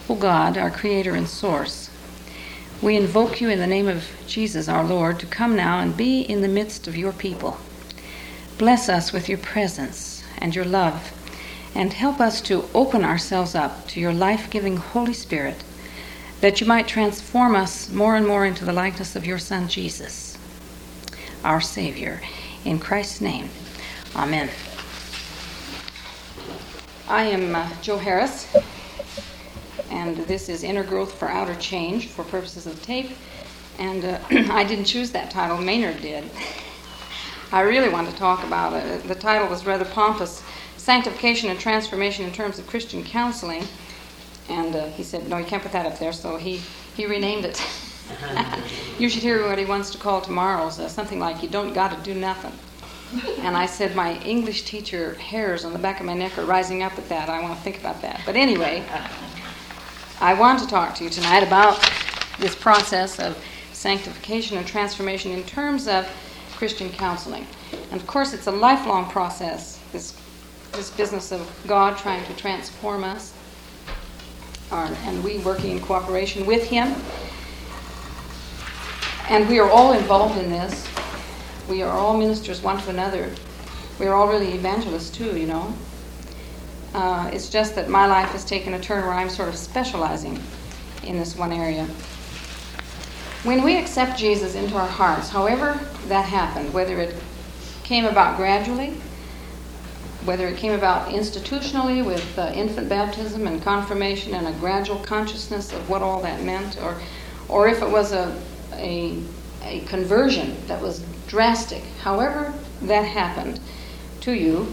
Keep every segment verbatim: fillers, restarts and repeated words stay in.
merciful God, our Creator and Source, we invoke you in the name of Jesus, our Lord, to come now and be in the midst of your people. Bless us with your presence and your love, and help us to open ourselves up to your life-giving Holy Spirit, that you might transform us more and more into the likeness of your Son, Jesus, our Savior. In Christ's name, amen. I am uh, Jo Harris, and this is Inner Growth for Outer Change for purposes of tape. And uh, I didn't choose that title, Maynard did. I really want to talk about it. The title was rather pompous, Sanctification and Transformation in Terms of Christian Counseling. And uh, he said, no, you can't put that up there, so he, he renamed it. You should hear what he wants to call tomorrow's, uh, something like, you don't got to do nothing. And I said, my English teacher hairs on the back of my neck are rising up at that. I want to think about that. But anyway, I want to talk to you tonight about this process of sanctification and transformation in terms of Christian counseling. And of course, it's a lifelong process, this, this business of God trying to transform us, our, and we working in cooperation with Him. And we are all involved in this. We are all ministers one to another. We are all really evangelists too, you know. Uh, it's just that my life has taken a turn where I'm sort of specializing in this one area. When we accept Jesus into our hearts, however that happened, whether it came about gradually, whether it came about institutionally with uh, infant baptism and confirmation and a gradual consciousness of what all that meant, or, or if it was a, a, a conversion that was drastic, however that happened to you,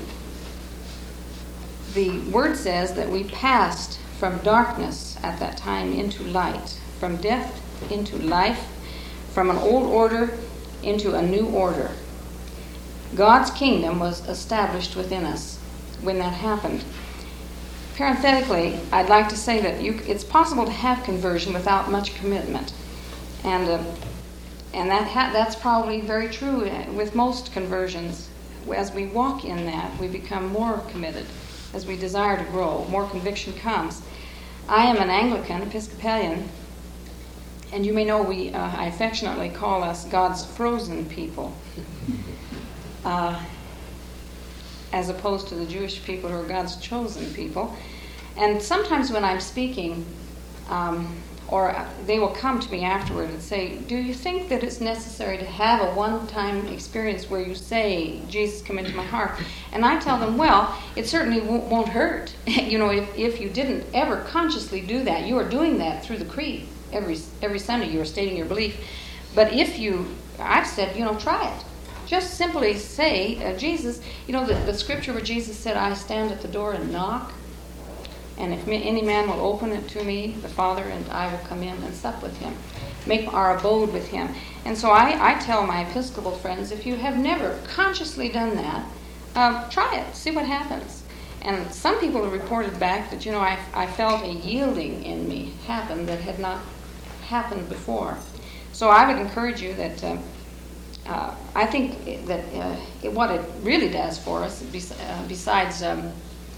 the word says that we passed from darkness at that time into light, from death into life, from an old order into a new order. God's kingdom was established within us when that happened. Parenthetically, I'd like to say that you, it's possible to have conversion without much commitment. And uh, And that ha- that's probably very true with most conversions. As we walk in that, we become more committed. As we desire to grow, more conviction comes. I am an Anglican, Episcopalian, and you may know we, uh, I affectionately call us God's frozen people, uh, as opposed to the Jewish people who are God's chosen people. And sometimes when I'm speaking, um, or they will come to me afterward and say, do you think that it's necessary to have a one-time experience where you say, Jesus, come into my heart? And I tell them, well, it certainly won't, won't hurt. You know, if, if you didn't ever consciously do that, you are doing that through the creed. Every, every Sunday you are stating your belief. But if you, I've said, you know, try it. Just simply say, uh, Jesus, you know, the, the scripture where Jesus said, I stand at the door and knock. And if any man will open it to me, the Father and I will come in and sup with him, make our abode with him. And so I, I tell my Episcopal friends, if you have never consciously done that, uh, try it, see what happens. And some people have reported back that, you know, I, I felt a yielding in me happen that had not happened before. So I would encourage you that uh, uh, I think that uh, it, what it really does for us, uh, besides... Um,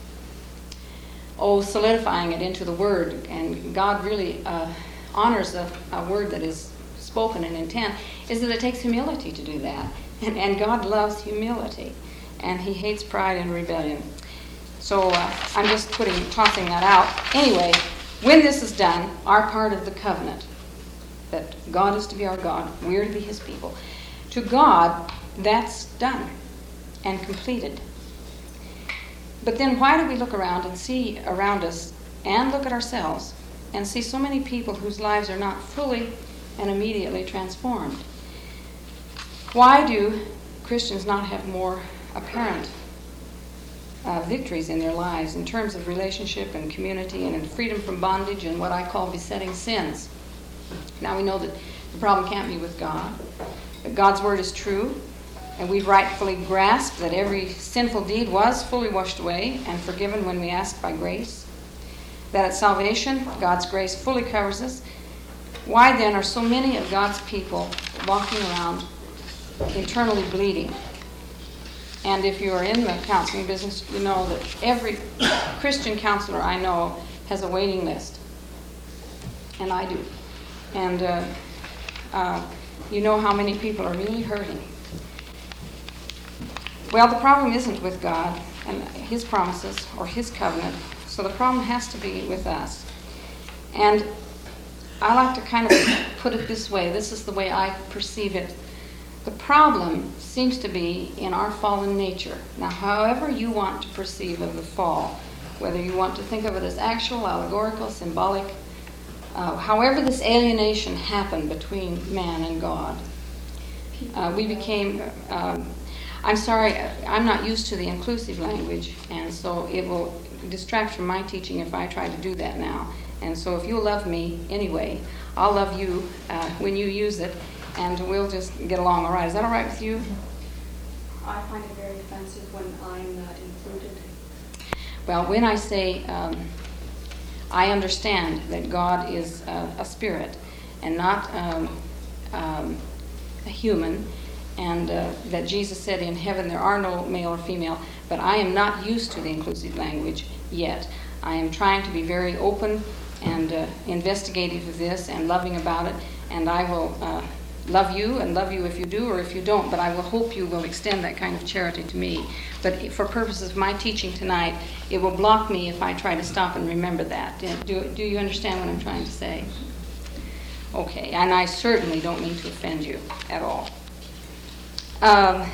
Oh, solidifying it into the Word, and God really uh, honors a, a word that is spoken in intent, is that it takes humility to do that. And, and God loves humility, and He hates pride and rebellion. So uh, I'm just putting, tossing that out. Anyway, when this is done, our part of the covenant, that God is to be our God, we're to be His people, to God, that's done and completed. But then why do we look around and see around us and look at ourselves and see so many people whose lives are not fully and immediately transformed? Why do Christians not have more apparent uh, victories in their lives in terms of relationship and community and in freedom from bondage and what I call besetting sins? Now we know that the problem can't be with God, but God's word is true. And we've rightfully grasped that every sinful deed was fully washed away and forgiven when we ask by grace. That at salvation, God's grace fully covers us. Why then are so many of God's people walking around internally bleeding? And if you are in the counseling business, you know that every Christian counselor I know has a waiting list and I do. And uh, uh, you know how many people are really hurting. Well, the problem isn't with God and his promises or his covenant, so the problem has to be with us. And I like to kind of put it this way. This is the way I perceive it. The problem seems to be in our fallen nature. Now, however you want to perceive of the fall, whether you want to think of it as actual, allegorical, symbolic, uh, however this alienation happened between man and God, uh, we became... Um, I'm sorry, I'm not used to the inclusive language, and so it will distract from my teaching if I try to do that now. And so if you'll love me anyway, I'll love you uh, when you use it, and we'll just get along all right. Is that all right with you? I find it very offensive when I'm not included. Well, when I say um, I understand that God is uh, a spirit and not um, um, a human, and uh, that Jesus said in heaven there are no male or female, but I am not used to the inclusive language yet. I am trying to be very open and uh, investigative of this and loving about it, and I will uh, love you and love you if you do or if you don't, but I will hope you will extend that kind of charity to me. But for purposes of my teaching tonight, it will block me if I try to stop and remember that. Do, do you understand what I'm trying to say? Okay, and I certainly don't mean to offend you at all. Um,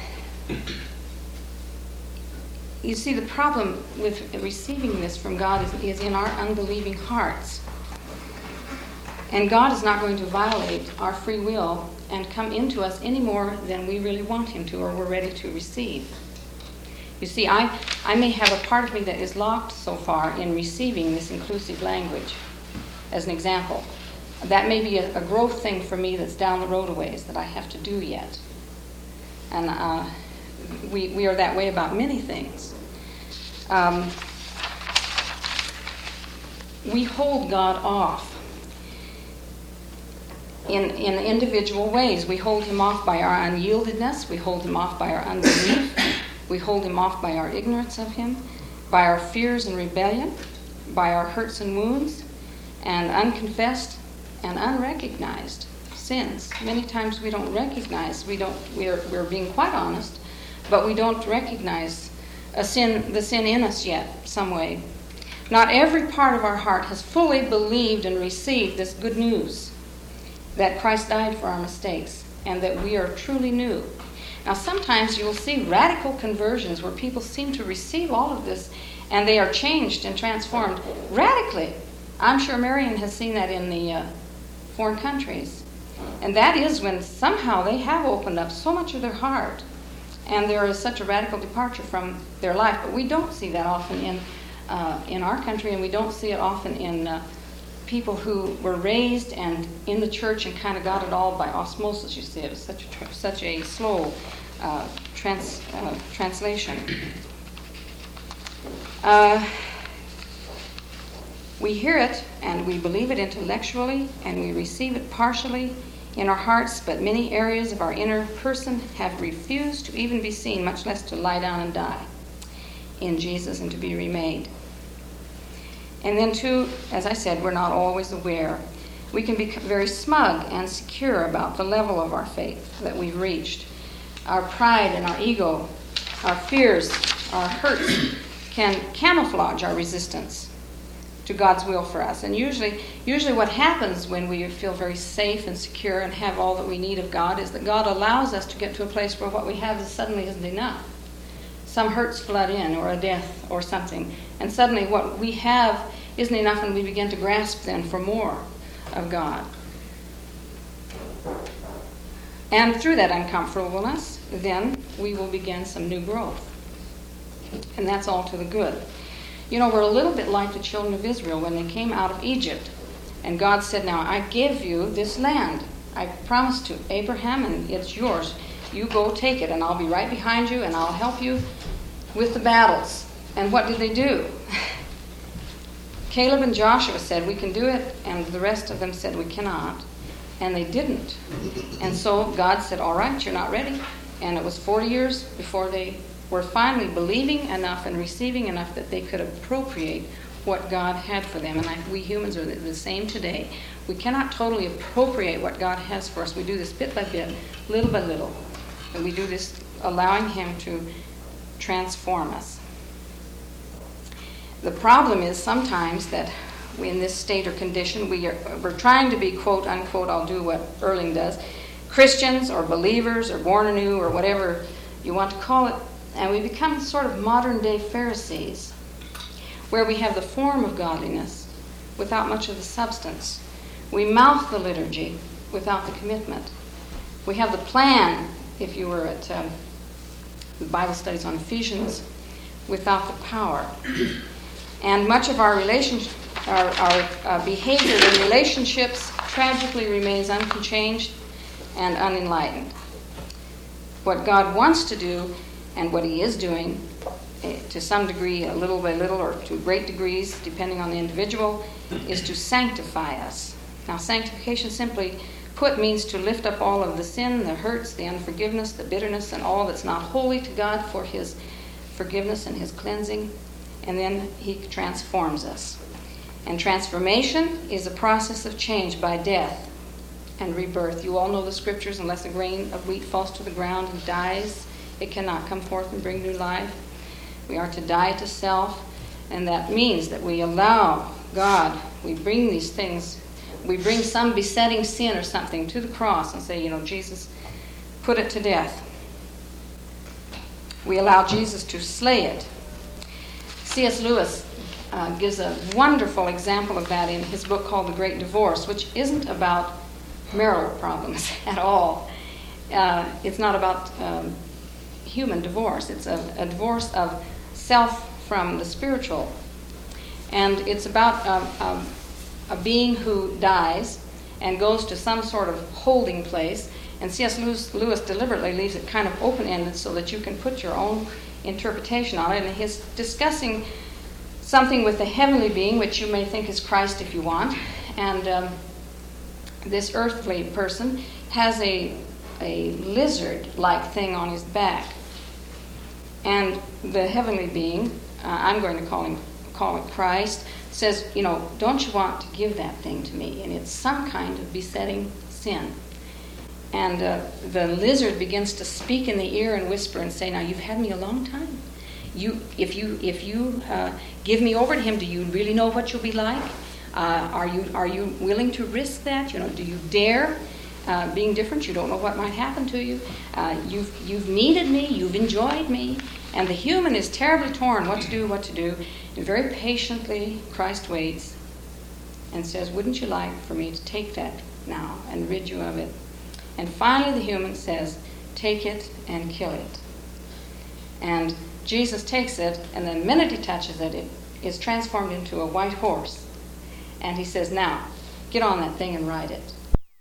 you see, the problem with receiving this from God is, is in our unbelieving hearts. And God is not going to violate our free will and come into us any more than we really want him to or we're ready to receive. You see, I, I may have a part of me that is locked so far in receiving this inclusive language. As an example, that may be a, a growth thing for me that's down the road a ways that I have to do yet. And uh, we, we are that way about many things. Um, we hold God off in, in individual ways. We hold him off by our unyieldedness. We hold him off by our unbelief. We hold him off by our ignorance of him, by our fears and rebellion, by our hurts and wounds, and unconfessed and unrecognized sins. Many times we don't recognize, we don't, we're, we're being quite honest, but we don't recognize a sin, the sin in us yet, some way. Not every part of our heart has fully believed and received this good news that Christ died for our mistakes and that we are truly new. Now, sometimes you will see radical conversions where people seem to receive all of this and they are changed and transformed radically. I'm sure Marion has seen that in the uh, foreign countries. And that is when somehow they have opened up so much of their heart and there is such a radical departure from their life. But we don't see that often in uh, in our country, and we don't see it often in uh, people who were raised and in the church and kind of got it all by osmosis. You see, it was such a tr- such a slow uh, trans uh, translation. Uh, we hear it and we believe it intellectually and we receive it partially in our hearts, but many areas of our inner person have refused to even be seen, much less to lie down and die in Jesus and to be remade. And then too, as I said, we're not always aware. We can be very smug and secure about the level of our faith that we've reached. Our pride and our ego, our fears, our hurts can camouflage our resistance to God's will for us. And usually, usually what happens when we feel very safe and secure and have all that we need of God is that God allows us to get to a place where what we have is suddenly isn't enough. Some hurts flood in, or a death or something, and suddenly what we have isn't enough, and we begin to grasp then for more of God. And through that uncomfortableness, then we will begin some new growth. And that's all to the good. You know, we're a little bit like the children of Israel when they came out of Egypt. And God said, now, I give you this land. I promised to Abraham, and it's yours. You go take it, and I'll be right behind you, and I'll help you with the battles. And what did they do? Caleb and Joshua said, we can do it, and the rest of them said, we cannot. And they didn't. And so God said, all right, you're not ready. And it was forty years before they were finally believing enough and receiving enough that they could appropriate what God had for them. And I, we humans are the, the same today. We cannot totally appropriate what God has for us. We do this bit by bit, little by little. And we do this allowing Him to transform us. The problem is sometimes that we, in this state or condition, we are, we're trying to be, quote, unquote, I'll do what Erling does, Christians or believers or born anew or whatever you want to call it, and we become sort of modern-day Pharisees, where we have the form of godliness without much of the substance. We mouth the liturgy without the commitment. We have the plan, if you were at um, the Bible studies on Ephesians, without the power. And much of our relationship, our, our uh, behavior in relationships tragically remains unchanged and unenlightened. What God wants to do, and what He is doing, eh, to some degree, a little by little, or to great degrees, depending on the individual, is to sanctify us. Now, sanctification, simply put, means to lift up all of the sin, the hurts, the unforgiveness, the bitterness, and all that's not holy to God for His forgiveness and His cleansing, and then He transforms us. And transformation is a process of change by death and rebirth. You all know the scriptures, unless a grain of wheat falls to the ground and dies, it cannot come forth and bring new life. We are to die to self, and that means that we allow God, we bring these things, we bring some besetting sin or something to the cross and say, you know, Jesus, put it to death. We allow Jesus to slay it. C S Lewis uh, gives a wonderful example of that in his book called The Great Divorce, which isn't about marital problems at all. Uh, it's not about um, human divorce. It's a, a divorce of self from the spiritual. And it's about um, um, a being who dies and goes to some sort of holding place. And C S Lewis, Lewis deliberately leaves it kind of open-ended so that you can put your own interpretation on it. And he's discussing something with the heavenly being, which you may think is Christ if you want. And um, this earthly person has a, a lizard-like thing on his back. And the heavenly being, uh, I'm going to call him call it Christ, says, you know, don't you want to give that thing to me? And it's some kind of besetting sin. And uh, the lizard begins to speak in the ear and whisper and say, now, you've had me a long time. You, if you, if you uh, give me over to him, do you really know what you'll be like? Uh, are you, are you willing to risk that? You know, do you dare uh, being different? You don't know what might happen to you. Uh, you've, you've needed me. You've enjoyed me. And the human is terribly torn what to do, what to do. And very patiently, Christ waits and says, wouldn't you like for me to take that now and rid you of it? And finally the human says, take it and kill it. And Jesus takes it, and the minute he touches it, it is transformed into a white horse. And he says, now, get on that thing and ride it.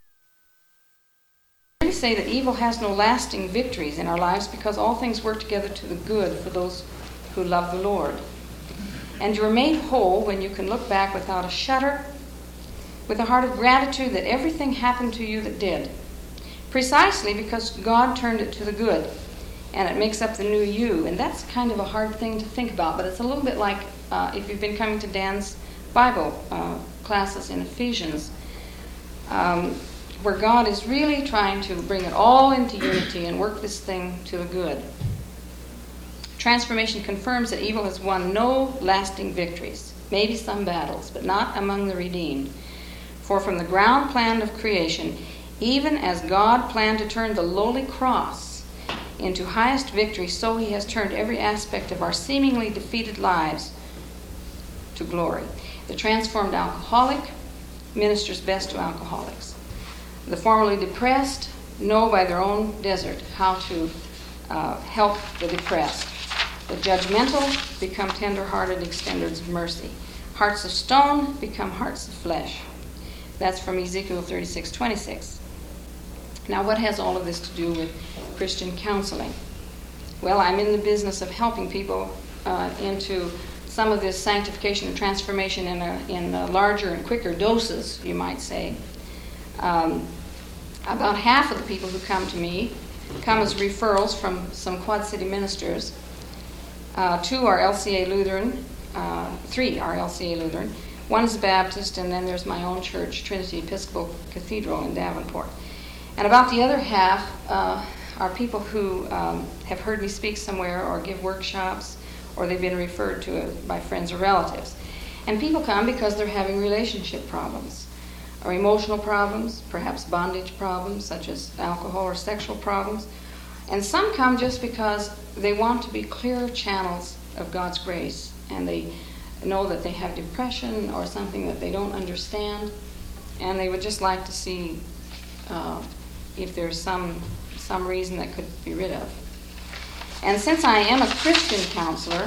We say that evil has no lasting victories in our lives because all things work together to the good for those who love the Lord. And you're made whole when you can look back without a shudder, with a heart of gratitude that everything happened to you that did. Precisely because God turned it to the good, and it makes up the new you. And that's kind of a hard thing to think about, but it's a little bit like uh, if you've been coming to Dan's Bible uh, classes in Ephesians, um, where God is really trying to bring it all into unity and work this thing to the good. Transformation confirms that evil has won no lasting victories, maybe some battles, but not among the redeemed. For from the ground plan of creation, even as God planned to turn the lowly cross into highest victory, so he has turned every aspect of our seemingly defeated lives to glory. The transformed alcoholic ministers best to alcoholics. The formerly depressed know by their own desert how to uh, help the depressed. The judgmental become tender-hearted extenders of mercy. Hearts of stone become hearts of flesh. That's from Ezekiel thirty-six twenty-six. Now, what has all of this to do with Christian counseling? Well, I'm in the business of helping people uh, into some of this sanctification and transformation in, a, in a larger and quicker doses, you might say. Um, about half of the people who come to me come as referrals from some Quad City ministers. Uh, two are L C A Lutheran, uh, three are L C A Lutheran. One is Baptist, and then there's my own church, Trinity Episcopal Cathedral in Davenport. And about the other half uh, are people who um, have heard me speak somewhere or give workshops, or they've been referred to it by friends or relatives. And people come because they're having relationship problems, or emotional problems, perhaps bondage problems, such as alcohol or sexual problems. And some come just because they want to be clear channels of God's grace, and they know that they have depression or something that they don't understand, and they would just like to see uh, if there's some some reason that could be rid of. And since I am a Christian counselor,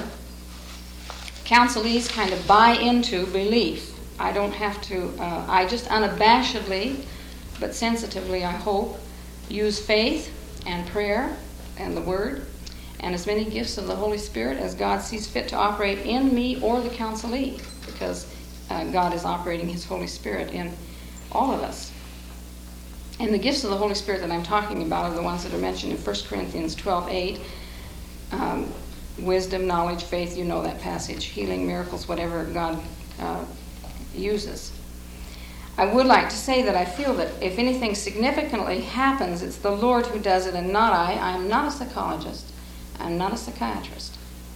counselees kind of buy into belief. I don't have to, uh, I just unabashedly, but sensitively, I hope, use faith and prayer and the Word and as many gifts of the Holy Spirit as God sees fit to operate in me or the counselee, because uh, God is operating His Holy Spirit in all of us. And the gifts of the Holy Spirit that I'm talking about are the ones that are mentioned in First Corinthians twelve eight. Um, wisdom, knowledge, faith, you know that passage, healing, miracles, whatever God uh, uses. I would like to say that I feel that if anything significantly happens, it's the Lord who does it and not I. I'm not a psychologist. I'm not a psychiatrist.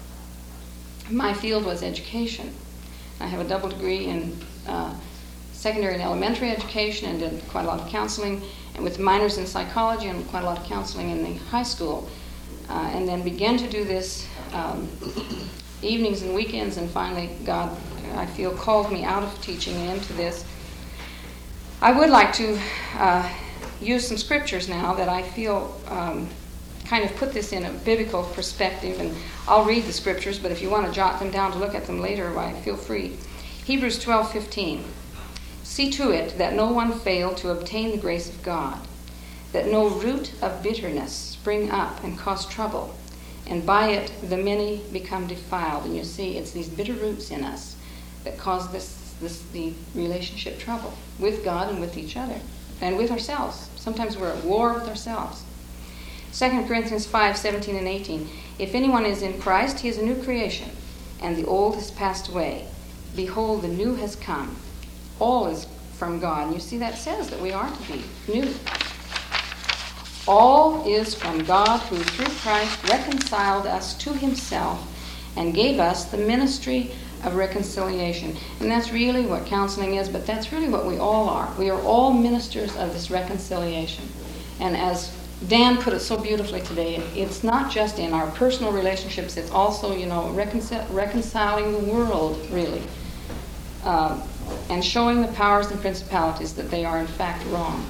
My field was education. I have a double degree in uh, secondary and elementary education, and did quite a lot of counseling, and with minors in psychology and quite a lot of counseling in the high school, uh, and then began to do this um, evenings and weekends, and finally God, I feel, called me out of teaching and into this. I would like to uh, use some scriptures now that I feel um, kind of put this in a biblical perspective, and I'll read the scriptures, but if you want to jot them down to look at them later, why, feel free. Hebrews twelve fifteen. See to it that no one fail to obtain the grace of God, that no root of bitterness spring up and cause trouble, and by it the many become defiled. And you see, it's these bitter roots in us that cause this, this the relationship trouble with God and with each other and with ourselves. Sometimes we're at war with ourselves. Second Corinthians five seventeen and eighteen. If anyone is in Christ, he is a new creation, and the old has passed away. Behold, the new has come. All is from God. And you see, that says that we are to be new. All is from God, who through Christ reconciled us to Himself and gave us the ministry of reconciliation. And that's really what counseling is, but that's really what we all are. We are all ministers of this reconciliation. And as Dan put it so beautifully today, it's not just in our personal relationships, it's also, you know, reconcil- reconciling the world, really. Uh, and showing the powers and principalities that they are in fact wrong.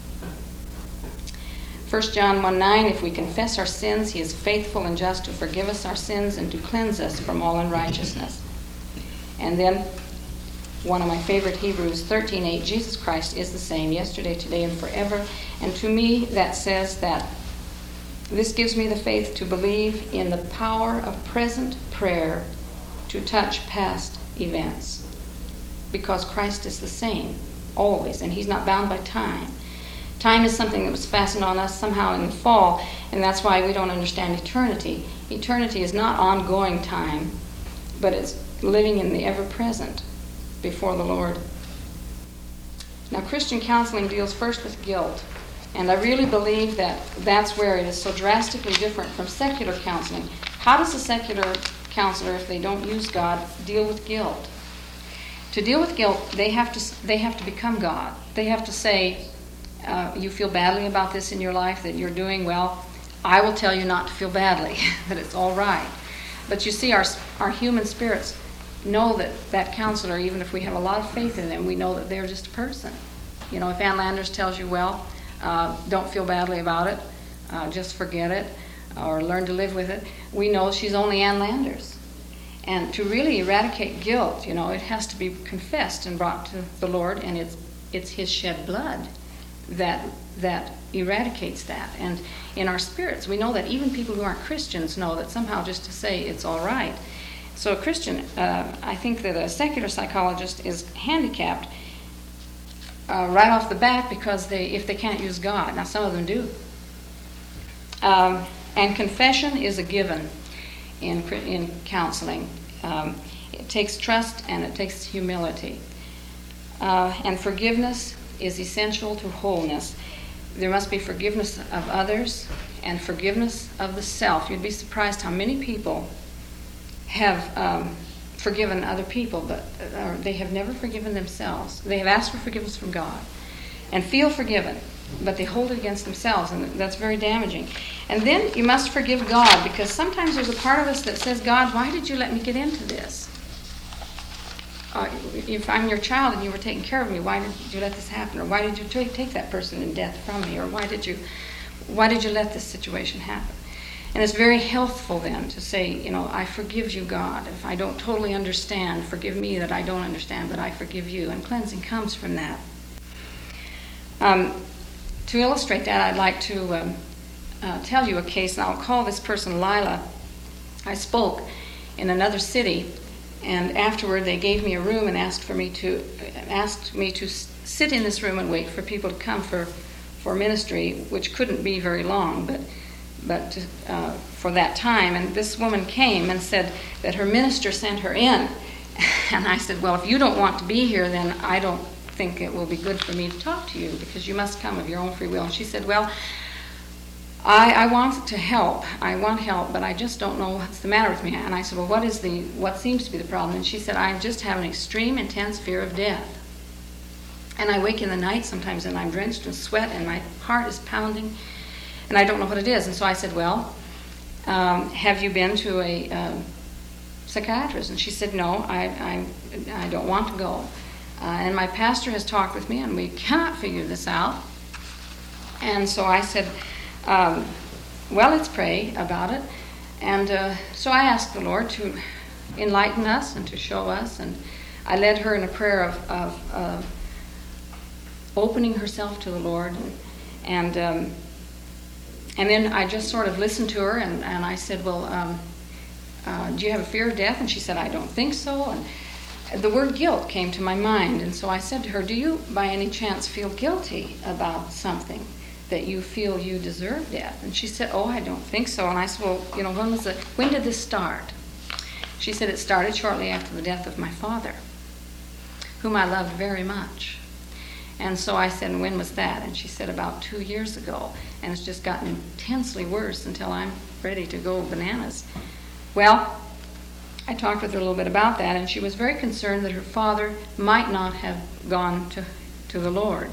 First John one nine, if we confess our sins, He is faithful and just to forgive us our sins and to cleanse us from all unrighteousness. And then one of my favorite Hebrews thirteen eight, Jesus Christ is the same yesterday, today, and forever. And to me that says that this gives me the faith to believe in the power of present prayer to touch past events. Because Christ is the same, always, and He's not bound by time. Time is something that was fastened on us somehow in the fall, and that's why we don't understand eternity. Eternity is not ongoing time, but it's living in the ever-present before the Lord. Now, Christian counseling deals first with guilt, and I really believe that that's where it is so drastically different from secular counseling. How does a secular counselor, if they don't use God, deal with guilt? To deal with guilt, they have to they have to become God. They have to say, uh, you feel badly about this in your life that you're doing well. I will tell you not to feel badly, that it's all right. But you see, our our human spirits know that that counselor, even if we have a lot of faith in them, we know that they're just a person. You know, if Ann Landers tells you, well, uh, don't feel badly about it, uh, just forget it, or learn to live with it, we know she's only Ann Landers. And to really eradicate guilt, you know, it has to be confessed and brought to the Lord, and it's it's His shed blood that that eradicates that. And in our spirits, we know that even people who aren't Christians know that somehow just to say it's all right. So a Christian, uh, I think that a secular psychologist is handicapped uh, right off the bat because they if they can't use God. Now, some of them do. Um, and confession is a given in in counseling. Um, It takes trust and it takes humility. Uh, and forgiveness is essential to wholeness. There must be forgiveness of others and forgiveness of the self. You'd be surprised how many people have um, forgiven other people, but uh, they have never forgiven themselves. They have asked for forgiveness from God and feel forgiven, but they hold it against themselves, and that's very damaging. And then you must forgive God, because sometimes there's a part of us that says, God, why did you let me get into this? Uh, if I'm your child and you were taking care of me, why did you let this happen? Or why did you t- take that person in death from me? Or why did you why did you let this situation happen? And it's very healthful then to say, you know, I forgive you, God. If I don't totally understand, forgive me that I don't understand, but I forgive you. And cleansing comes from that. Um, to illustrate that, I'd like to um, uh, tell you a case, and I'll call this person Lila. I spoke in another city, and afterward they gave me a room and asked for me to asked me to sit in this room and wait for people to come for, for ministry, which couldn't be very long, but but uh, for that time. And this woman came and said that her minister sent her in. And I said, well, if you don't want to be here, then I don't think it will be good for me to talk to you, because you must come of your own free will. And she said, well, I, I want to help. I want help, but I just don't know what's the matter with me. And I said, well, what is the what seems to be the problem? And she said, I just have an extreme, intense fear of death. And I wake in the night sometimes, and I'm drenched in sweat, and my heart is pounding, and I don't know what it is. And so I said, well, um, have you been to a uh, psychiatrist? And she said, no, I, I, I don't want to go. Uh, and my pastor has talked with me, and we cannot figure this out. And so I said, um, well, let's pray about it. And uh, so I asked the Lord to enlighten us and to show us. And I led her in a prayer of, of uh, opening herself to the Lord. And, and um, And then I just sort of listened to her, and, and I said, well, um, uh, do you have a fear of death? And she said, I don't think so. And the word guilt came to my mind. And so I said to her, do you by any chance feel guilty about something, that you feel you deserve death? And she said, oh, I don't think so. And I said, well, you know, when was it, when did this start? She said, it started shortly after the death of my father, whom I loved very much. And so I said, when was that? And she said, about two years ago. And it's just gotten intensely worse until I'm ready to go bananas. Well, I talked with her a little bit about that, and she was very concerned that her father might not have gone to, to the Lord.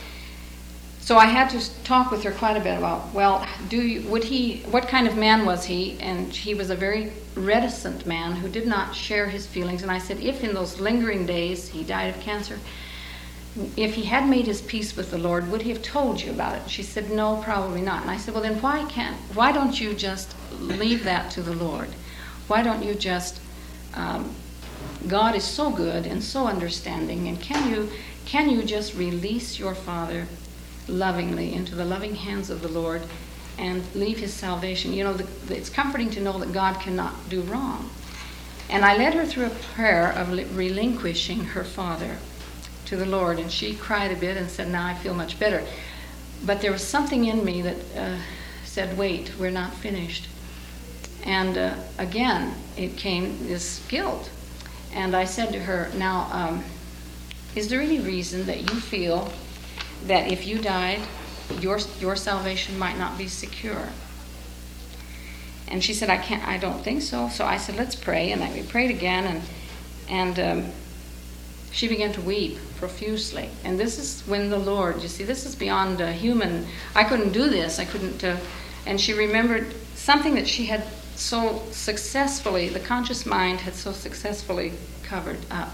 So I had to talk with her quite a bit about, well, do you, would he, what kind of man was he? And he was a very reticent man who did not share his feelings. And I said, if in those lingering days he died of cancer, if he had made his peace with the Lord, would he have told you about it? She said, no, probably not. And I said, well, then why can't, why don't you just leave that to the Lord? Why don't you just, um, God is so good and so understanding, and can you, can you just release your father lovingly into the loving hands of the Lord and leave his salvation? You know, the, the, it's comforting to know that God cannot do wrong. And I led her through a prayer of relinquishing her father to the Lord, and she cried a bit and said, now I feel much better. But there was something in me that uh, said, wait, we're not finished. And uh, again, it came this guilt. And I said to her, now, um, is there any reason that you feel that if you died, your your salvation might not be secure? And she said, I can't, I don't think so. So I said, let's pray. And we prayed again, and and um, she began to weep profusely. And this is when the Lord, you see, this is beyond uh, human. I couldn't do this. I couldn't. Uh, and she remembered something that she had so successfully, the conscious mind had so successfully covered up.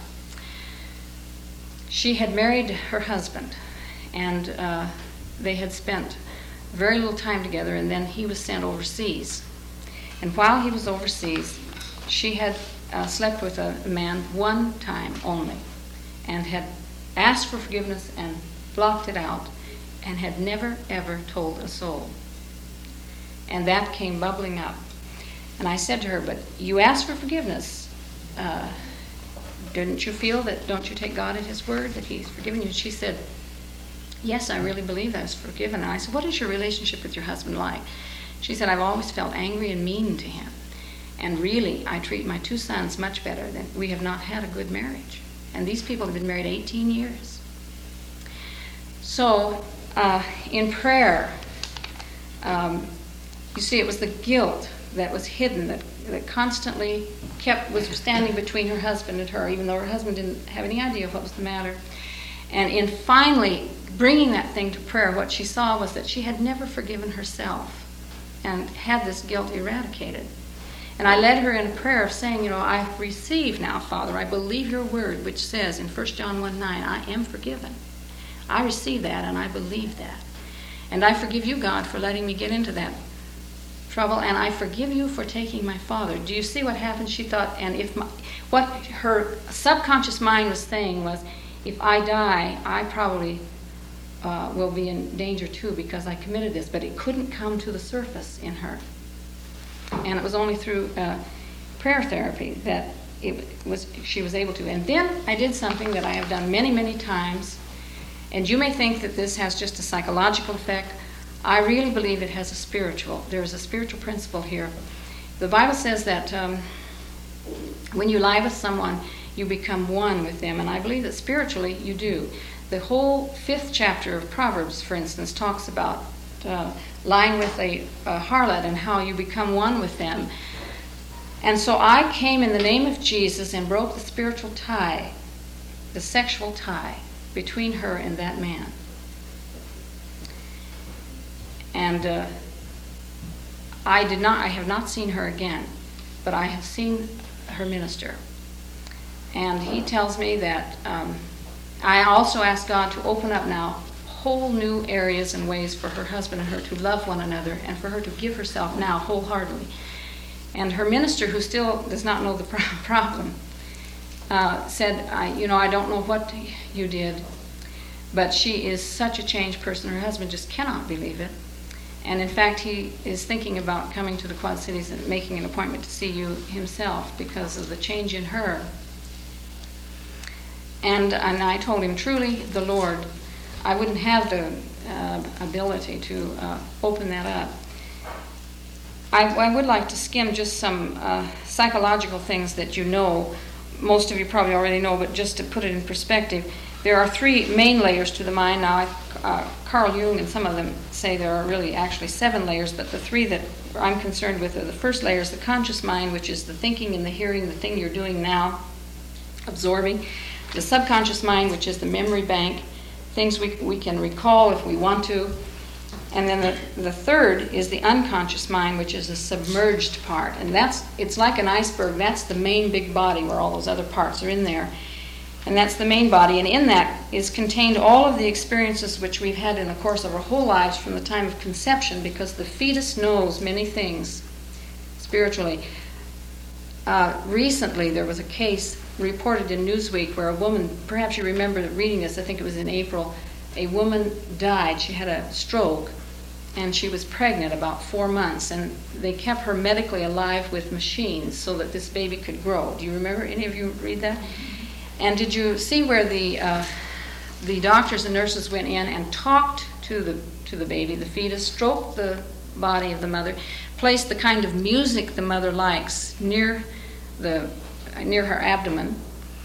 She had married her husband, and uh, they had spent very little time together, and then he was sent overseas. And while he was overseas, she had uh, slept with a man one time only, and had asked for forgiveness and blocked it out, and had never, ever told a soul. And that came bubbling up. And I said to her, but you asked for forgiveness. Uh, didn't you feel that, don't you take God at his word, that he's forgiven you? And she said, yes, I really believe I was forgiven. And I said, what is your relationship with your husband like? She said, I've always felt angry and mean to him. And really, I treat my two sons much better than we have not had a good marriage. And these people have been married eighteen years. So, uh, in prayer, um, you see, it was the guilt that was hidden, that, that constantly kept, was standing between her husband and her, even though her husband didn't have any idea what was the matter. And in finally bringing that thing to prayer, what she saw was that she had never forgiven herself and had this guilt eradicated. And I led her in a prayer of saying, you know, I receive now, Father, I believe your word, which says in First John one nine, I am forgiven. I receive that and I believe that. And I forgive you, God, for letting me get into that trouble, and I forgive you for taking my father. Do you see what happened? She thought, and if my, what her subconscious mind was saying was, if I die, I probably uh, will be in danger too because I committed this. But it couldn't come to the surface in her. And it was only through uh, prayer therapy that it was she was able to. And then I did something that I have done many, many times. And you may think that this has just a psychological effect. I really believe it has a spiritual. There is a spiritual principle here. The Bible says that um, when you lie with someone, you become one with them. And I believe that spiritually you do. The whole fifth chapter of Proverbs, for instance, talks about uh, lying with a, a harlot and how you become one with them. And so I came in the name of Jesus and broke the spiritual tie, the sexual tie between her and that man. And uh, I did not, I have not seen her again, but I have seen her minister. And he tells me that um, I also ask God to open up now whole new areas and ways for her husband and her to love one another and for her to give herself now wholeheartedly. And her minister, who still does not know the problem, uh, said, I, you know, I don't know what you did, but she is such a changed person. Her husband just cannot believe it. And in fact, he is thinking about coming to the Quad Cities and making an appointment to see you himself because of the change in her. And, and I told him, truly, the Lord, I wouldn't have the uh, ability to uh, open that up. I, I would like to skim just some uh, psychological things that you know. Most of you probably already know, but just to put it in perspective, there are three main layers to the mind. Now, I, uh, Carl Jung and some of them say there are really actually seven layers, but the three that I'm concerned with are the first layer is the conscious mind, which is the thinking and the hearing, the thing you're doing now, absorbing. The subconscious mind, which is the memory bank, things we, we can recall if we want to. And then the, the third is the unconscious mind, which is the submerged part. And that's, it's like an iceberg. That's the main big body where all those other parts are in there. And that's the main body. And in that is contained all of the experiences which we've had in the course of our whole lives from the time of conception, because the fetus knows many things spiritually. Uh, recently, there was a case reported in Newsweek where a woman, perhaps you remember reading this, I think it was in April, a woman died. She had a stroke, and she was pregnant about four months, and they kept her medically alive with machines so that this baby could grow. Do you remember? Any of you read that? And did you see where the uh, the doctors and nurses went in and talked to the to the baby, the fetus, stroked the body of the mother, placed the kind of music the mother likes near the near her abdomen,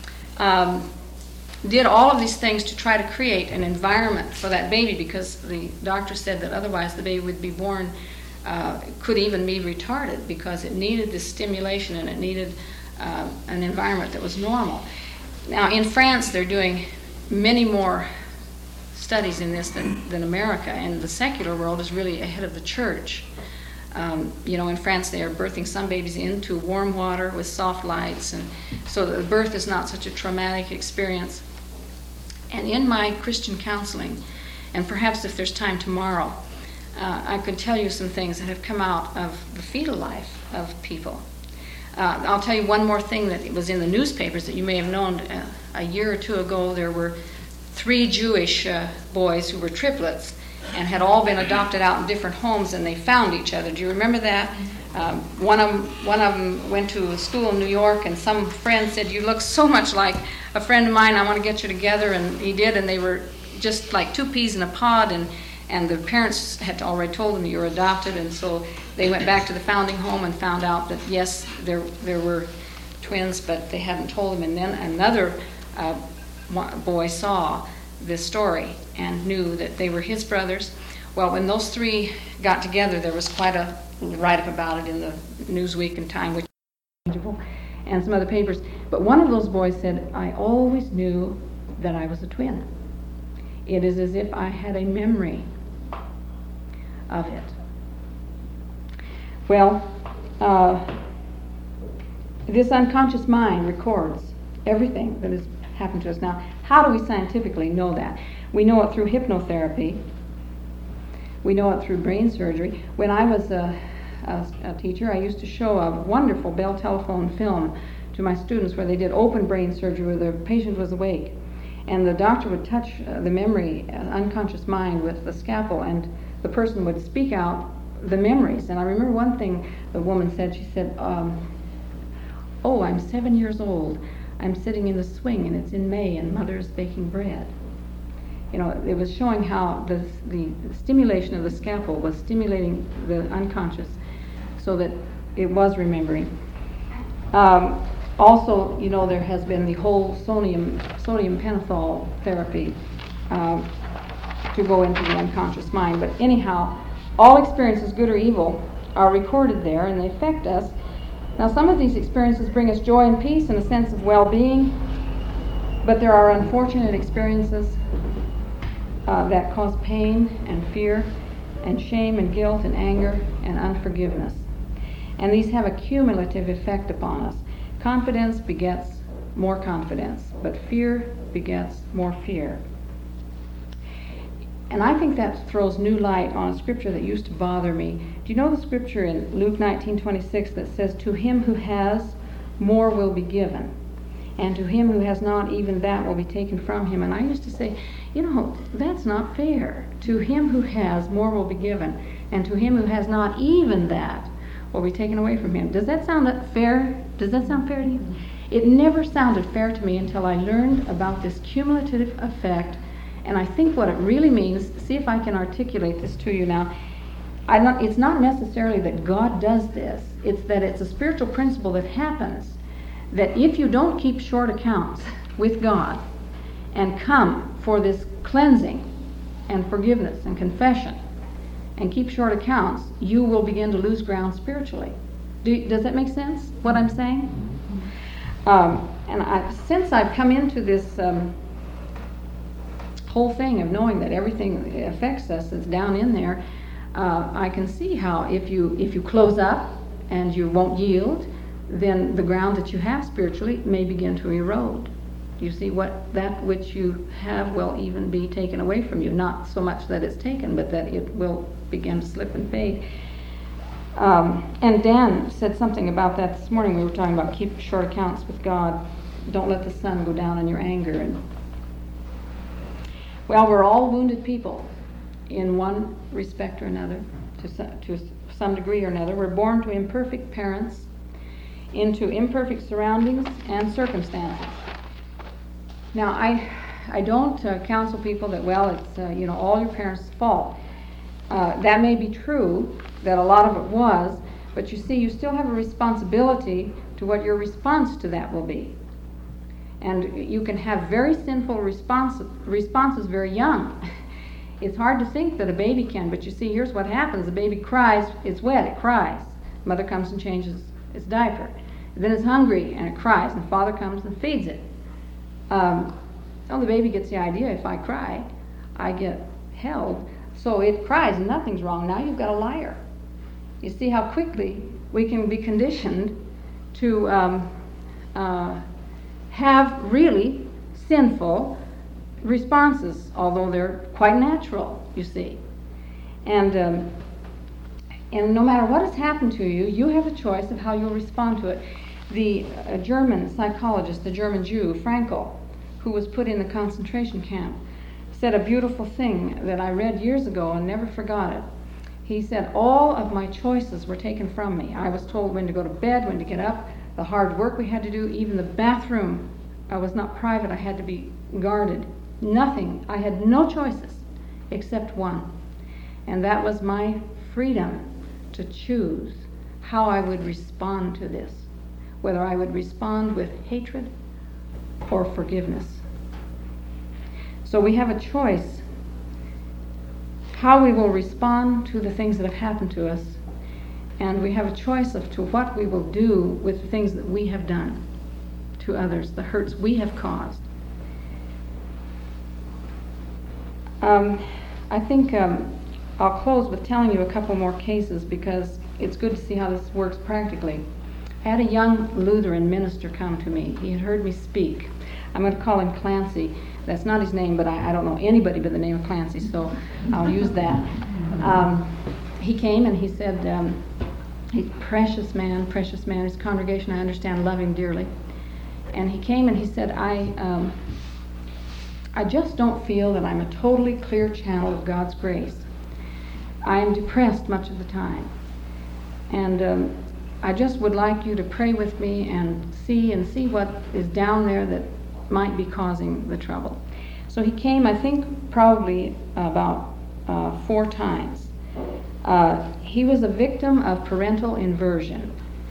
um, did all of these things to try to create an environment for that baby, because the doctor said that otherwise the baby would be born, uh, could even be retarded, because it needed this stimulation and it needed uh, an environment that was normal. Now in France they're doing many more studies in this than, than America, and the secular world is really ahead of the church. Um, you know, in France they are birthing some babies into warm water with soft lights, and so the birth is not such a traumatic experience. And in my Christian counseling, and perhaps if there's time tomorrow, uh, I could tell you some things that have come out of the fetal life of people. Uh, I'll tell you one more thing that was in the newspapers that you may have known. Uh, a year or two ago, there were three Jewish uh, boys who were triplets and had all been adopted out in different homes, and they found each other. Do you remember that? Um, one of them, one of them went to a school in New York, and some friend said, "You look so much like a friend of mine. I want to get you together." And he did, and they were just like two peas in a pod. And And the parents had already told them you're adopted, and so they went back to the founding home and found out that yes, there there were twins, but they hadn't told them. And then another uh, boy saw this story and knew that they were his brothers. Well, when those three got together, there was quite a write-up about it in the Newsweek and Time, which and some other papers. But one of those boys said, I always knew that I was a twin. It is as if I had a memory of it. Well, uh, this unconscious mind records everything that has happened to us. Now, how do we scientifically know that? We know it through hypnotherapy. We know it through brain surgery. When I was a, a, a teacher, I used to show a wonderful Bell telephone film to my students where they did open brain surgery where the patient was awake. And the doctor would touch uh, the memory, uh, unconscious mind with the scalpel, and the person would speak out the memories. And I remember one thing the woman said. She said, um, oh, I'm seven years old. I'm sitting in the swing, and it's in May, and Mother's baking bread. You know, it was showing how the, the stimulation of the scalpel was stimulating the unconscious so that it was remembering. Um, also, you know, there has been the whole sodium, sodium pentothal therapy uh, to go into the unconscious mind. But anyhow, all experiences, good or evil, are recorded there, and they affect us. Now, some of these experiences bring us joy and peace and a sense of well-being, but there are unfortunate experiences Uh, that cause pain and fear and shame and guilt and anger and unforgiveness. And these have a cumulative effect upon us. Confidence begets more confidence, but fear begets more fear. And I think that throws new light on a scripture that used to bother me. Do you know the scripture in Luke nineteen twenty-six that says, to him who has, more will be given, and to him who has not, even that will be taken from him. And I used to say, you know, that's not fair. To him who has, more will be given, and to him who has not, even that will be taken away from him. Does that sound fair? Does that sound fair to you? It never sounded fair to me until I learned about this cumulative effect, and I think what it really means, see if I can articulate this to you now. I don't, it's not necessarily that God does this. It's that it's a spiritual principle that happens, that if you don't keep short accounts with God and come for this cleansing and forgiveness and confession and keep short accounts, you will begin to lose ground spiritually. Do, does that make sense, what I'm saying? Um, and I, since I've come into this um, whole thing of knowing that everything affects us that's down in there, uh, I can see how if you if you close up and you won't yield, then the ground that you have spiritually may begin to erode. You see, what that which you have will even be taken away from you. Not so much that it's taken, but that it will begin to slip and fade. Um, and Dan said something about that this morning. We were talking about keep short accounts with God. Don't let the sun go down in your anger. And well, we're all wounded people in one respect or another, to some, to some degree or another. We're born to imperfect parents, into imperfect surroundings and circumstances. Now, I I don't uh, counsel people that, well, it's uh, you know all your parents' fault. Uh, that may be true, that a lot of it was, but you see, you still have a responsibility to what your response to that will be. And you can have very sinful response, responses very young. It's hard to think that a baby can, but you see, here's what happens. The baby cries, it's wet, it cries. Mother comes and changes its diaper. Then it's hungry and it cries, and father comes and feeds it. Um, well, the baby gets the idea, if I cry, I get held. So it cries and nothing's wrong. Now you've got a liar. You see how quickly we can be conditioned to um, uh, have really sinful responses, although they're quite natural, you see. And um, and no matter what has happened to you, you have a choice of how you'll respond to it. The uh, German psychologist, the German Jew, Frankl, who was put in the concentration camp, said a beautiful thing that I read years ago and never forgot it. He said, all of my choices were taken from me. I was told when to go to bed, when to get up, the hard work we had to do, even the bathroom. I was not private, I had to be guarded. Nothing. I had no choices except one. And that was my freedom to choose how I would respond to this, whether I would respond with hatred or forgiveness. So we have a choice how we will respond to the things that have happened to us, and we have a choice of to what we will do with the things that we have done to others, the hurts we have caused. Um, I think um, I'll close with telling you a couple more cases because it's good to see how this works practically. I had a young Lutheran minister come to me. He had heard me speak. I'm going to call him Clancy. That's not his name, but I, I don't know anybody by the name of Clancy, so I'll use that. Um, he came and he said, um, he's a precious man, precious man. His congregation, I understand, love him dearly. And he came and he said, I, um, I just don't feel that I'm a totally clear channel of God's grace. I am depressed much of the time. And um, I just would like you to pray with me and see and see what is down there that might be causing the trouble. So he came, I think, probably about uh, four times. Uh, he was a victim of parental inversion.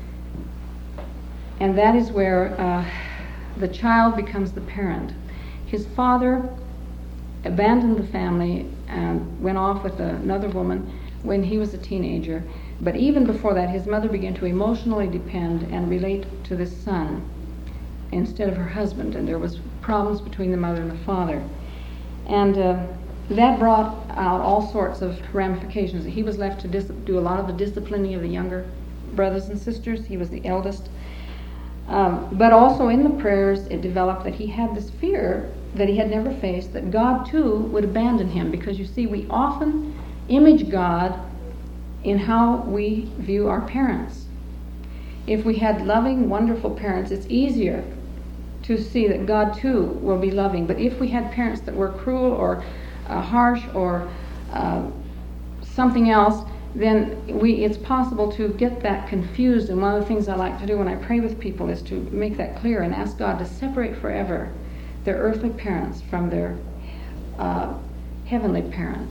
And that is where uh, the child becomes the parent. His father abandoned the family and went off with another woman when he was a teenager. But even before that, his mother began to emotionally depend and relate to this son instead of her husband, and there was problems between the mother and the father. And uh, that brought out all sorts of ramifications. He was left to dis- do a lot of the disciplining of the younger brothers and sisters. He was the eldest. Um, but also in the prayers, it developed that he had this fear that he had never faced, that God too would abandon him. Because you see, we often image God in how we view our parents. If we had loving, wonderful parents, it's easier to see that God too will be loving. But if we had parents that were cruel or uh, harsh or uh, something else, then we it's possible to get that confused. And one of the things I like to do when I pray with people is to make that clear and ask God to separate forever their earthly parents from their uh, heavenly parent,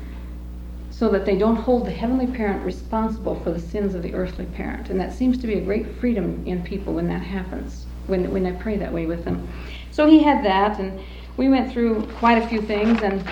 so that they don't hold the heavenly parent responsible for the sins of the earthly parent. And that seems to be a great freedom in people when that happens, when when I pray that way with them. So he had that, and we went through quite a few things, and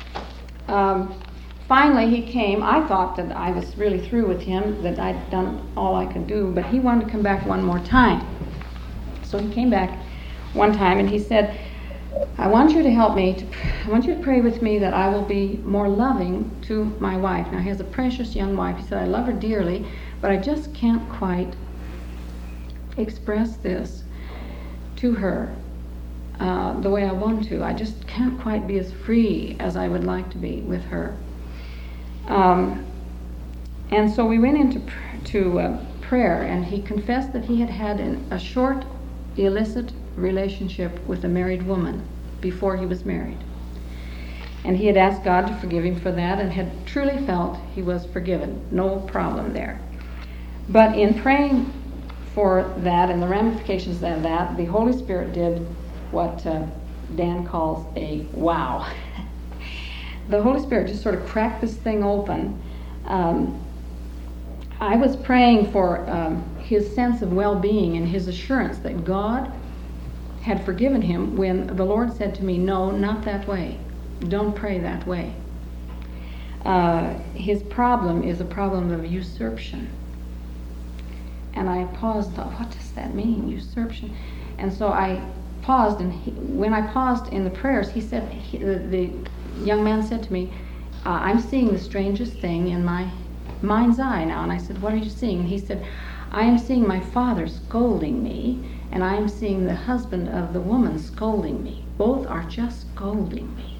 um, finally he came. I thought that I was really through with him, that I'd done all I could do, but he wanted to come back one more time. So he came back one time, and he said, I want you to help me, to, I want you to pray with me that I will be more loving to my wife. Now, he has a precious young wife. He said, I love her dearly, but I just can't quite express this to her uh, the way I want to. I just can't quite be as free as I would like to be with her. Um, and so we went into pr- to uh, prayer, and he confessed that he had had an, a short, illicit relationship with a married woman before he was married. And he had asked God to forgive him for that and had truly felt he was forgiven. No problem there. But in praying for that and the ramifications of that, the Holy Spirit did what uh, Dan calls a wow. The Holy Spirit just sort of cracked this thing open. Um, I was praying for um, his sense of well-being and his assurance that God had forgiven him when the Lord said to me, no, not that way. Don't pray that way. Uh, his problem is a problem of usurpation. And I paused and thought, what does that mean, usurpation? And so I paused, and he, when I paused in the prayers, he said, he, the, the young man said to me, uh, I'm seeing the strangest thing in my mind's eye now. And I said, what are you seeing? And he said, I am seeing my father scolding me, and I am seeing the husband of the woman scolding me. Both are just scolding me.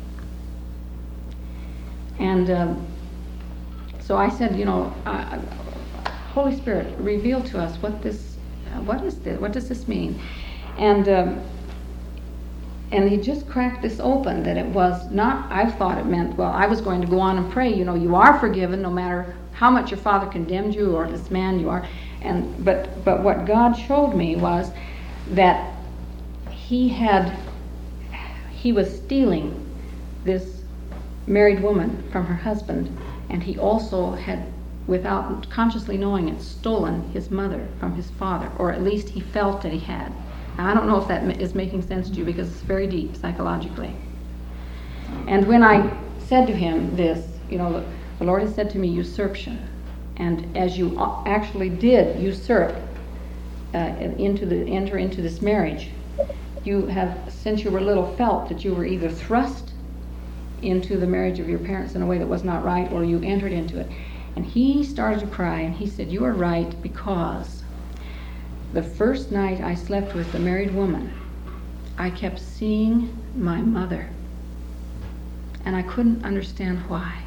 And um, so I said, you know, uh, Holy Spirit, reveal to us what this, uh, what is this? What does this mean? And um, and he just cracked this open, that it was not, I thought it meant, well, I was going to go on and pray, you know, you are forgiven no matter how much your father condemned you or this man you are. And but but what God showed me was that he had, he was stealing this married woman from her husband And he also had, without consciously knowing it, stolen his mother from his father, or at least he felt that he had. Now, I don't know if that is making sense to you because it's very deep psychologically. And when I said to him this, you know, the Lord has said to me, usurpation. And as you actually did usurp, uh, into the enter into this marriage, you have, since you were little, felt that you were either thrust into the marriage of your parents in a way that was not right, or you entered into it. And he started to cry, and he said, you are right, because the first night I slept with the married woman, I kept seeing my mother, and I couldn't understand why.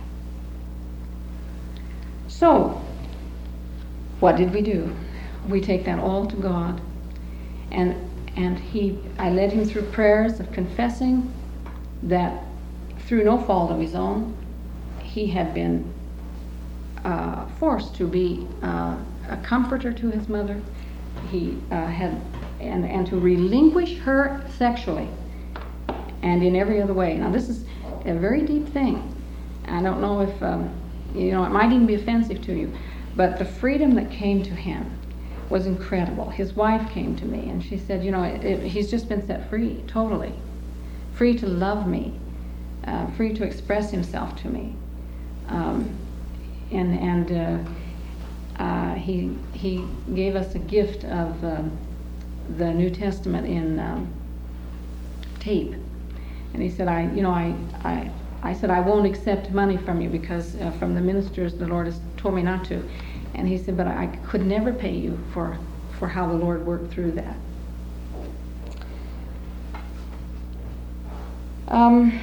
So, what did we do? We take that all to God, and and he, I led him through prayers of confessing that through no fault of his own, he had been uh, forced to be uh, a comforter to his mother. He uh, had, and and to relinquish her sexually, and in every other way. Now, this is a very deep thing. I don't know if um, you know, it might even be offensive to you, but the freedom that came to him was incredible. His wife came to me and she said, you know, it, it, he's just been set free, totally. Free to love me, uh, free to express himself to me. Um, and and uh, uh, he he gave us a gift of uh, the New Testament in um, tape. And he said, I, you know, I, I, I said, I won't accept money from you because uh, from the ministers the Lord has told me not to. And he said, but I could never pay you for, for how the Lord worked through that. Um,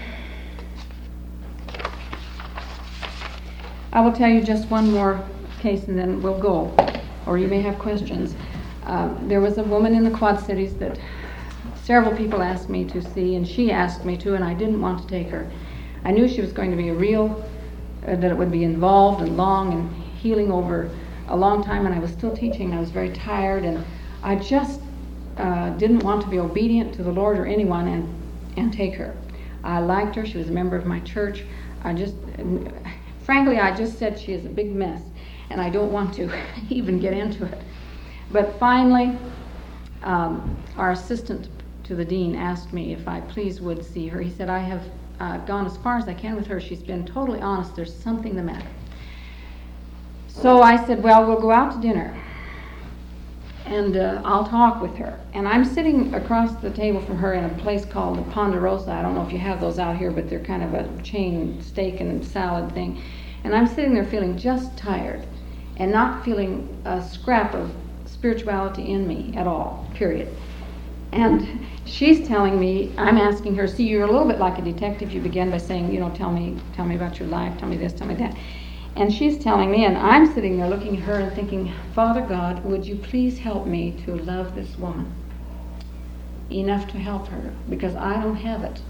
I will tell you just one more case and then we'll go, or you may have questions. Uh, there was a woman in the Quad Cities that several people asked me to see, and she asked me to, and I didn't want to take her. I knew she was going to be a real, uh, that it would be involved and long and healing over a long time, and I was still teaching. I was very tired, and I just uh, didn't want to be obedient to the Lord or anyone and, and take her. I liked her. She was a member of my church. I just, frankly, I just said she is a big mess, and I don't want to even get into it. But finally, um, our assistant to the dean asked me if I please would see her. He said, I have uh, gone as far as I can with her. She's been totally honest. There's something the matter. So I said, well, we'll go out to dinner, and uh, I'll talk with her. And I'm sitting across the table from her in a place called the Ponderosa. I don't know if you have those out here, but they're kind of a chain steak and salad thing. And I'm sitting there feeling just tired and not feeling a scrap of spirituality in me at all, period. And she's telling me, I'm asking her, see, you're a little bit like a detective. You begin by saying, you know, tell me, tell me about your life, tell me this, tell me that. And she's telling me, and I'm sitting there looking at her and thinking, Father God, would you please help me to love this woman enough to help her, because I don't have it.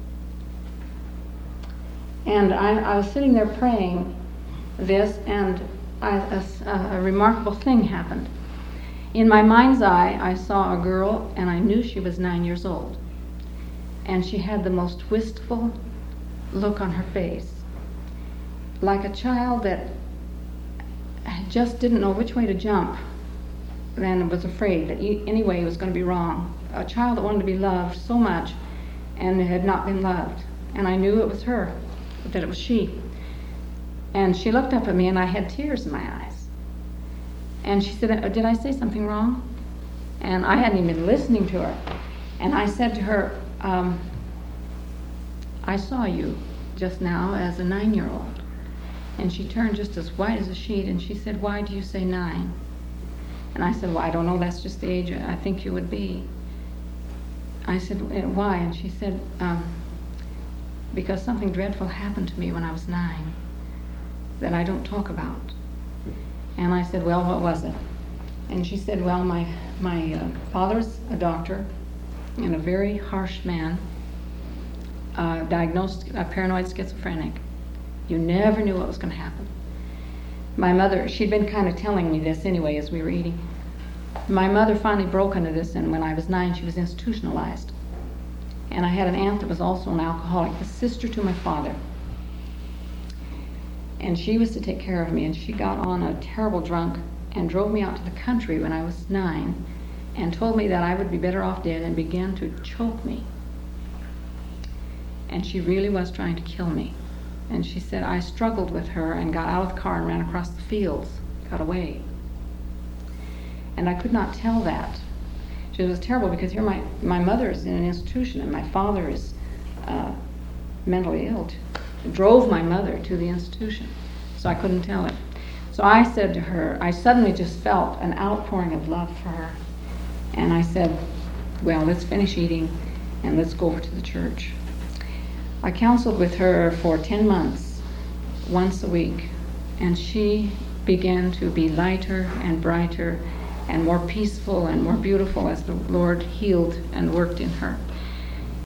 And I, I was sitting there praying this, and I, a, a remarkable thing happened. In my mind's eye, I saw a girl, and I knew she was nine years old. And she had the most wistful look on her face, like a child that just didn't know which way to jump and was afraid that any way it was going to be wrong. A child that wanted to be loved so much and had not been loved. And I knew it was her, that it was she. And she looked up at me, and I had tears in my eyes. And she said, did I say something wrong? And I hadn't even been listening to her. And I said to her, um, I saw you just now as a nine-year-old. And she turned just as white as a sheet, and she said, why do you say nine? And I said, well, I don't know, that's just the age I think you would be. I said, why? And she said, um, because something dreadful happened to me when I was nine that I don't talk about. And I said, well, what was it? And she said, well, my, my uh, father's a doctor and a very harsh man, uh, diagnosed a paranoid schizophrenic. You never knew what was going to happen. My mother, she'd been kind of telling me this anyway as we were eating. My mother finally broke into this, and when I was nine, she was institutionalized. And I had an aunt that was also an alcoholic, the sister to my father. And she was to take care of me, and she got on a terrible drunk and drove me out to the country when I was nine and told me that I would be better off dead and began to choke me. And she really was trying to kill me. And she said I struggled with her and got out of the car and ran across the fields, got away. And I could not tell that. It was terrible because here my, my mother is in an institution and my father is uh, mentally ill. It drove my mother to the institution, so I couldn't tell it. So I said to her, I suddenly just felt an outpouring of love for her. And I said, well, let's finish eating and let's go over to the church. I counseled with her for ten months, once a week, and she began to be lighter and brighter and more peaceful and more beautiful as the Lord healed and worked in her.